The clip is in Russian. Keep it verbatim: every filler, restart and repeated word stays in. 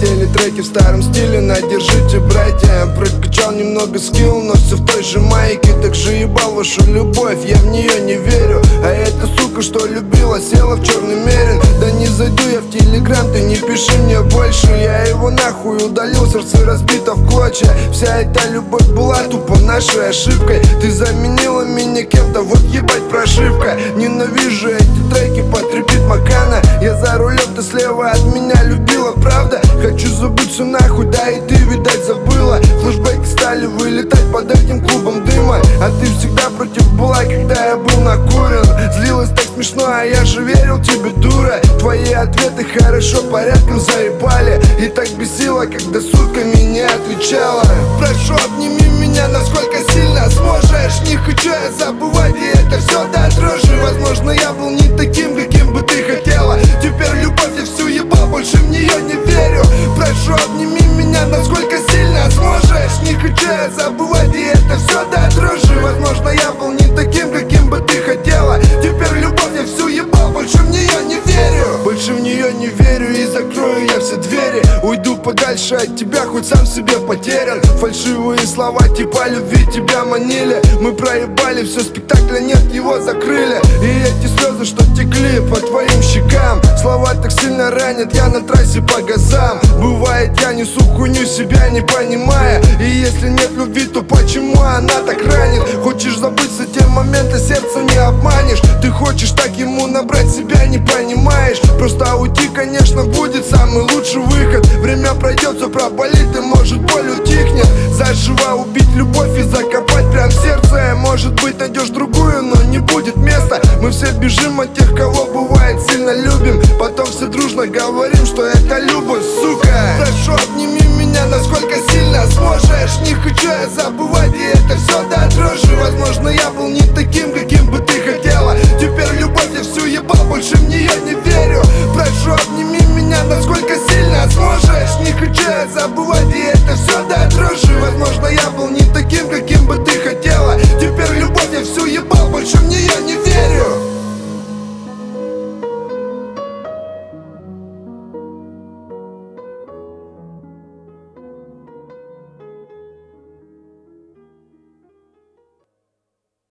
Хотели треки в старом стиле, на держите, братья. Прокачал немного скилл, но все в той же майке. Так же ебал вашу любовь, я в нее не верю. А эта сука, что любила, села в черный мерин. Да не зайду я в телеграм, ты не пиши мне больше. Я его нахуй удалил, сердце разбито в клочья. Вся эта любовь была тупо нашей ошибкой. Ты заменила меня кем-то, вот ебать прошивка. Ненавижу эти треки под репит Макана. Я за рулем, ты слева от меня любила, правда? Хочу забыть все нахуй, да и ты, видать, забыла. Флэшбэки стали вылетать под этим клубом дыма. А ты всегда против была, когда я был накурен. Злилась так смешно, а я же верил тебе, дура. Твои ответы хорошо порядком заебали. И так бесило, когда сутками не отвечала. Прошу, обними меня, насколько сильно сможешь. Не хочу я забывать, и это все до дрожи. Возможно, я был не таким, каким бы ты хотела. Теперь любовь я всю ебал, больше в нее не верю. Прошу, обними меня, насколько сильно сможешь. Не хочу я забывать, и это все до дрожи. Возможно, я был не таким, каким бы ты хотела. Теперь любовь я всю ебал, больше в нее не верю. Больше в нее не верю и закрою я все двери. Уйду подальше от тебя, хоть сам себе потерян. Фальшивые слова типа любви тебя манили. Мы проебали все, спектакля нет, его закрыли. И эти слезы, что текли по твоим щекам, слова так сильно ранят, я на трассе по газам. Бывает, я несу хуйню, себя не понимая. И если нет любви, то почему она так ранит? Хочешь забыться, те моменты сердца не обманешь. Ты хочешь так ему набрать, себя не понимаешь. Просто уйти, конечно, будет самый лучший выход. Время пройдет, все проболит и может боль утихнет. Заживо убить любовь и закопать прям в сердце. Может быть, найдешь другую, но не будет места. Мы все бежим от тех, кого бывает сильно любим. Потом все дружно говорим, что это любовь.